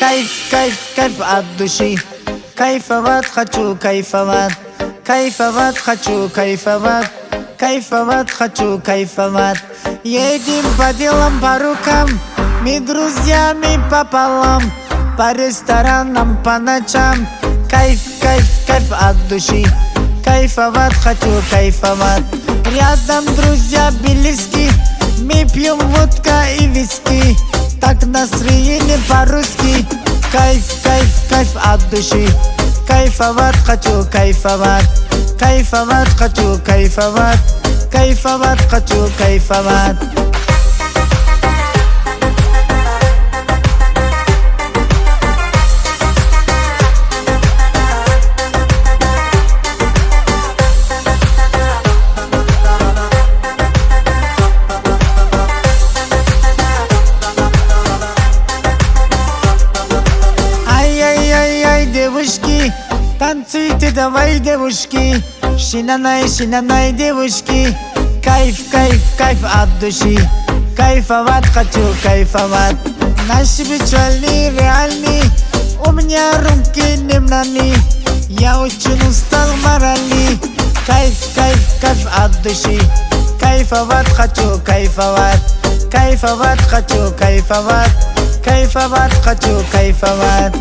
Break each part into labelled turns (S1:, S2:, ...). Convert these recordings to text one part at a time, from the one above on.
S1: Кайф, кайф, кайф от души. Кайфовать хочу, кайфовать. Кайфовать хочу, кайфовать. Кайфовать хочу, кайфовать. Едем по делам, по рукам, мы друзьями пополам, по ресторанам, по ночам. Кайф, кайф, кайф от души. Кайфовать хочу, кайфовать. Рядом друзья близки, мы пьем водка и виски. Так настроение по-русски. Кайф, кайф, кайф от души. Кайфовать хочу, кайфовать. Кайфовать хочу, кайфовать. Кайфовать хочу, кайфовать. Ай-яй-яй-яй, девушки, танцуйте давай, девушки. Шинанай, шинанай, девушки. Кайф, кайф, кайф от души. Кайфовать хочу, кайфовать. Наши печали реальны, у меня руки немнаны. Я очень устал морально. Кайф, кайф, кайф от души. Кайфовать хочу, кайфовать. Кайфовать хочу, кайфовать. Кайфовать хочу, кайфовать.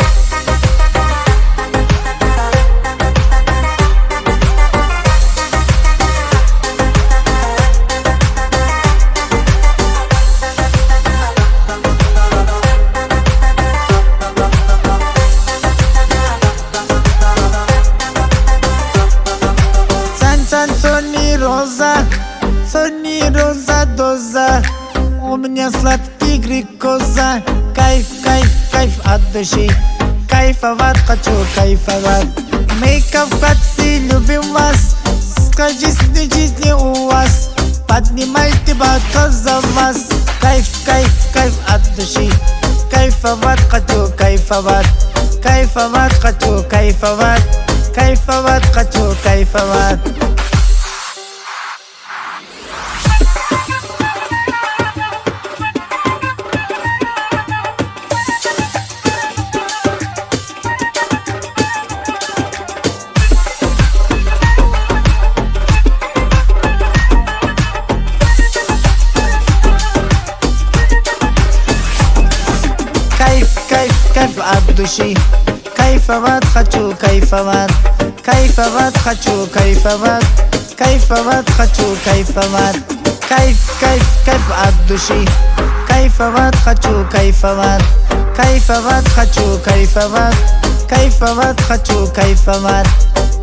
S1: Сони роза, сони роза доза. У меня сладкий глюкоза. Кайф, кайф, кайф от души. Кайфовать хочу, кайфовать. Мы кавказцы, любим вас. Сказочной жизни у вас. Поднимайте бокал за вас. Кайф, кайф, кайф от души. Кайфовать хочу, кайфовать. Кайфовать хочу, кайфовать. Кайфовать хочу, кайфовать. Кайф, кайф, кайф от души. Кайфовать хочу, кайфовать. Кайфовать хочу, кайфовать. Кайфовать хочу, кайфовать. Кайф, кайф, кайф от души. Кайфовать хочу, кайфовать. Кайфовать хочу, кайфовать. Кайфовать хочу, кайфовать.